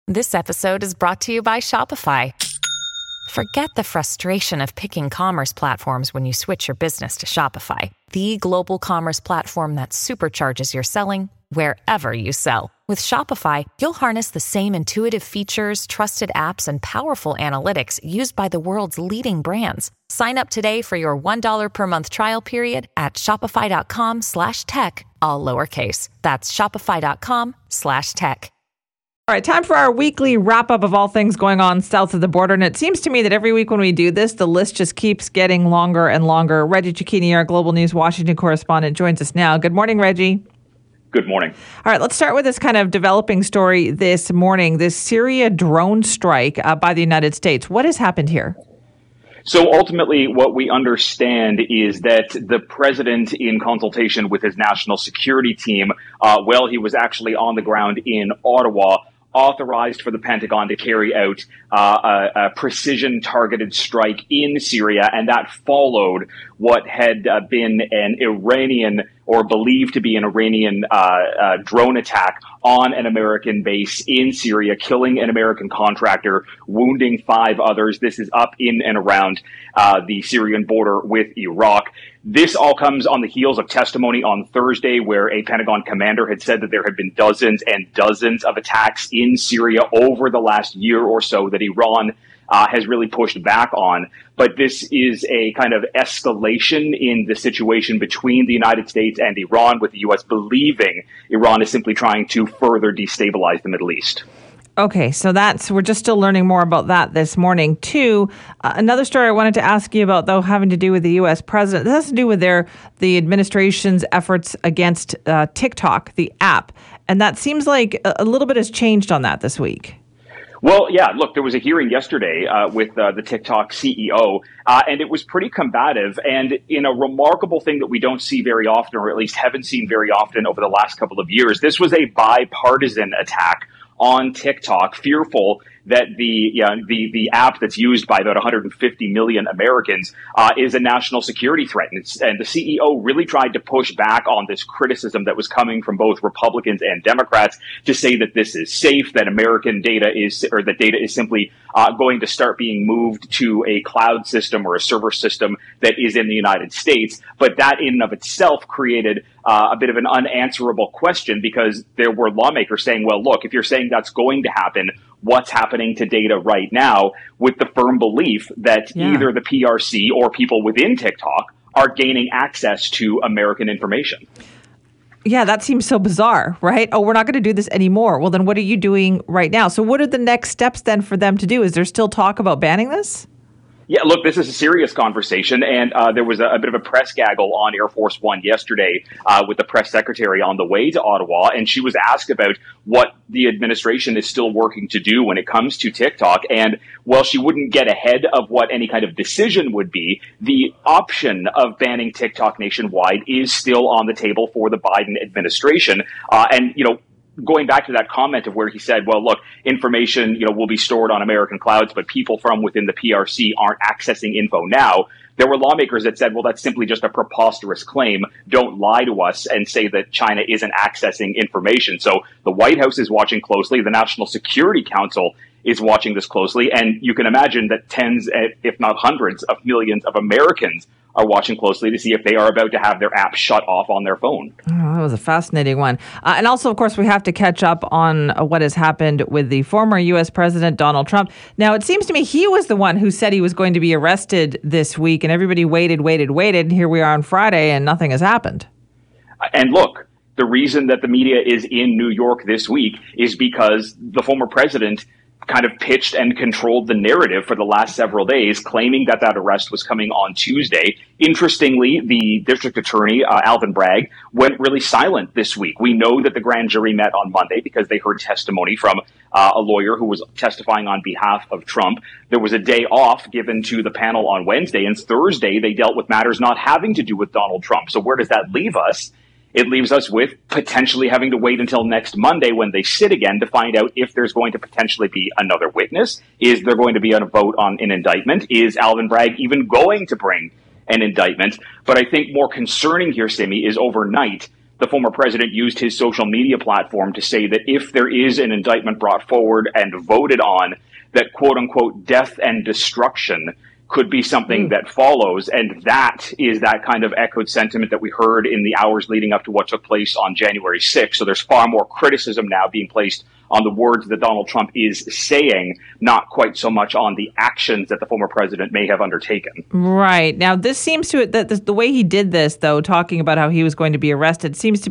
This episode is brought to you by Shopify. Forget the frustration of picking commerce platforms when you switch your business to Shopify, the global commerce platform that supercharges your selling wherever you sell. With Shopify, you'll harness the same intuitive features, trusted apps, and powerful analytics used by the world's leading brands. Sign up today for your $1 per month trial period at shopify.com/tech, all lowercase. That's shopify.com/tech. All right, time for our weekly wrap-up of all things going on south of the border. And it seems to me that every week when we do this, the list just keeps getting longer and longer. Reggie Cecchini, our Global News Washington correspondent, joins us now. Good morning, Reggie. Good morning. All right, let's start with this kind of developing story this morning, this Syria drone strike by the United States. What has happened here? So ultimately, what we understand is that the president, in consultation with his national security team, while he was actually on the ground in Ottawa, authorized for the Pentagon to carry out a precision-targeted strike in Syria, and that followed what had been an Iranian, or believed to be an Iranian, drone attack on an American base in Syria, killing an American contractor, wounding 5 others. This is up in and around the Syrian border with Iraq. This all comes on the heels of testimony on Thursday where a Pentagon commander had said that there had been dozens and dozens of attacks in Syria over the last year or so that Iran has really pushed back on. But this is a kind of escalation in the situation between the United States and Iran, with the U.S. believing Iran is simply trying to further destabilize the Middle East. Okay, so we're just still learning more about that this morning, too. Another story I wanted to ask you about, though, having to do with the U.S. president. This has to do with the administration's efforts against TikTok, the app. And that seems like a little bit has changed on that this week. Well, yeah, look, there was a hearing yesterday with the TikTok CEO, and it was pretty combative, and in a remarkable thing that we don't see very often, or at least haven't seen very often over the last couple of years. This was a bipartisan attack on TikTok, fearful that the app that's used by about 150 million Americans is a national security threat. And the CEO really tried to push back on this criticism that was coming from both Republicans and Democrats to say that this is safe, that American data is, or that data is simply going to start being moved to a cloud system or a server system that is in the United States. But that in and of itself created a bit of an unanswerable question, because there were lawmakers saying, well, look, if you're saying that's going to happen, what's happening to data right now, with the firm belief that either the PRC or people within TikTok are gaining access to American information. Yeah, that seems so bizarre, right? Oh, we're not going to do this anymore. Well, then what are you doing right now? So what are the next steps then for them to do? Is there still talk about banning this? Yeah, look, this is a serious conversation, and there was a bit of a press gaggle on Air Force One yesterday with the press secretary on the way to Ottawa, and she was asked about what the administration is still working to do when it comes to TikTok. And while she wouldn't get ahead of what any kind of decision would be, the option of banning TikTok nationwide is still on the table for the Biden administration. And, you know, going back to that comment of where he said, well, look, information, will be stored on American clouds, but people from within the PRC aren't accessing info now. There were lawmakers that said, well, that's simply just a preposterous claim. Don't lie to us and say that China isn't accessing information. So the White House is watching closely. The National Security Council is watching this closely. And you can imagine that tens, if not hundreds of millions of Americans are watching closely to see if they are about to have their app shut off on their phone. Oh, that was a fascinating one. And also, of course, we have to catch up on what has happened with the former U.S. President, Donald Trump. Now, it seems to me he was the one who said he was going to be arrested this week, and everybody waited. And here we are on Friday, and nothing has happened. And look, the reason that the media is in New York this week is because the former president kind of pitched and controlled the narrative for the last several days, claiming that arrest was coming on Tuesday. Interestingly, the district attorney, Alvin Bragg, went really silent this week. We know that the grand jury met on Monday because they heard testimony from a lawyer who was testifying on behalf of Trump. There was a day off given to the panel on Wednesday, and Thursday they dealt with matters not having to do with Donald Trump. So where does that leave us? It leaves us with potentially having to wait until next Monday when they sit again to find out if there's going to potentially be another witness. Is there going to be a vote on an indictment? Is Alvin Bragg even going to bring an indictment? But I think more concerning here, Simi, is overnight the former president used his social media platform to say that if there is an indictment brought forward and voted on, that quote unquote death and destruction could be something that follows. And that is that kind of echoed sentiment that we heard in the hours leading up to what took place on January 6th. So there's far more criticism now being placed on the words that Donald Trump is saying, not quite so much on the actions that the former president may have undertaken. Right. Now, this seems to, the way he did this, though, talking about how he was going to be arrested, seems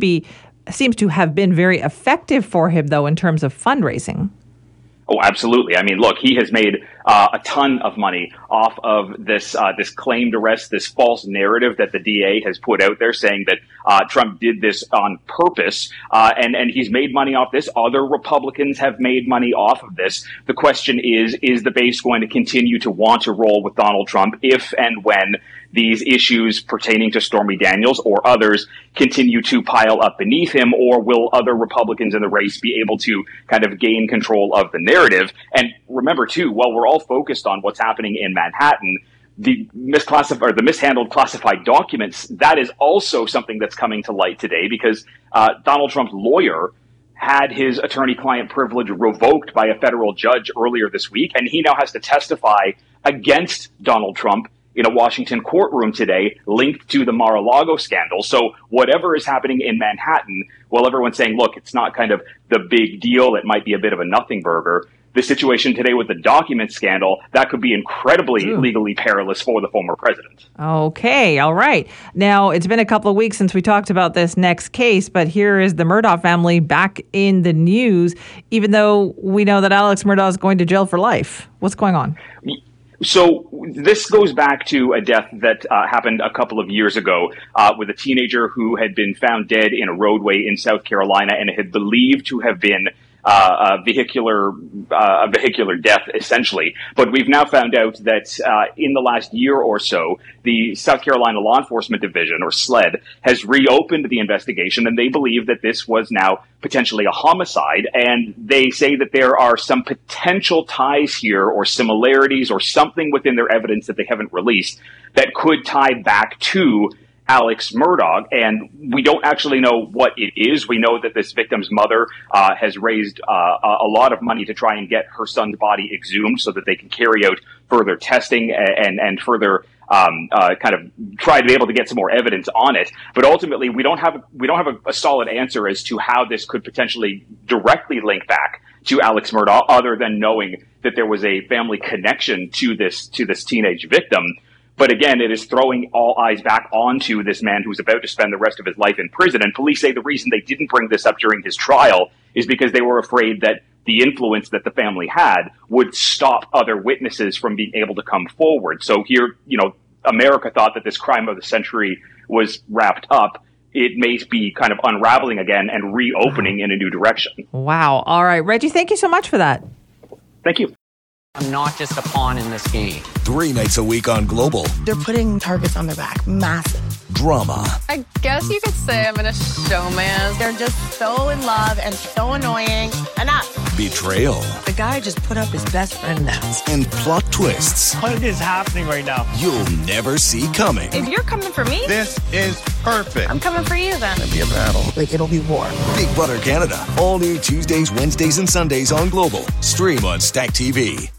to have been very effective for him, though, in terms of fundraising. Oh, absolutely. I mean, look, he has made a ton of money off of this claimed arrest, this false narrative that the DA has put out there saying that Trump did this on purpose. And he's made money off this. Other Republicans have made money off of this. The question is the base going to continue to want to roll with Donald Trump if and when these issues pertaining to Stormy Daniels or others continue to pile up beneath him, or will other Republicans in the race be able to kind of gain control of the narrative? And remember, too, while we're all focused on what's happening in Manhattan, the mishandled classified documents, that is also something that's coming to light today because Donald Trump's lawyer had his attorney-client privilege revoked by a federal judge earlier this week, and he now has to testify against Donald Trump in a Washington courtroom today linked to the Mar-a-Lago scandal. So whatever is happening in Manhattan, while everyone's saying, look, it's not kind of the big deal, it might be a bit of a nothing burger, the situation today with the document scandal, that could be incredibly legally perilous for the former president. Okay, all right. Now, it's been a couple of weeks since we talked about this next case, but here is the Murdaugh family back in the news, even though we know that Alex Murdaugh is going to jail for life. What's going on? So this goes back to a death that happened a couple of years ago with a teenager who had been found dead in a roadway in South Carolina and had believed to have been a vehicular death, essentially. But we've now found out that in the last year or so, the South Carolina Law Enforcement Division, or SLED, has reopened the investigation, and they believe that this was now potentially a homicide. And they say that there are some potential ties here or similarities or something within their evidence that they haven't released that could tie back to Alex Murdaugh, and we don't actually know what it is. We know that this victim's mother has raised a lot of money to try and get her son's body exhumed so that they can carry out further testing and further kind of try to be able to get some more evidence on it. But ultimately, we don't have a solid answer as to how this could potentially directly link back to Alex Murdaugh, other than knowing that there was a family connection to this teenage victim. But again, it is throwing all eyes back onto this man who's about to spend the rest of his life in prison. And police say the reason they didn't bring this up during his trial is because they were afraid that the influence that the family had would stop other witnesses from being able to come forward. So here, America thought that this crime of the century was wrapped up. It may be kind of unraveling again and reopening in a new direction. Wow. All right, Reggie, thank you so much for that. Thank you. I'm not just a pawn in this game. 3 nights a week on Global. They're putting targets on their back. Massive. Drama. I guess you could say I'm in a showman. They're just so in love and so annoying. Enough. Betrayal. The guy just put up his best friend now. And plot twists. What is happening right now? You'll never see coming. If you're coming for me, This is perfect. I'm coming for you then. It'll be a battle. Like, it'll be war. Big Brother Canada. All new Tuesdays, Wednesdays, and Sundays on Global. Stream on Stack TV.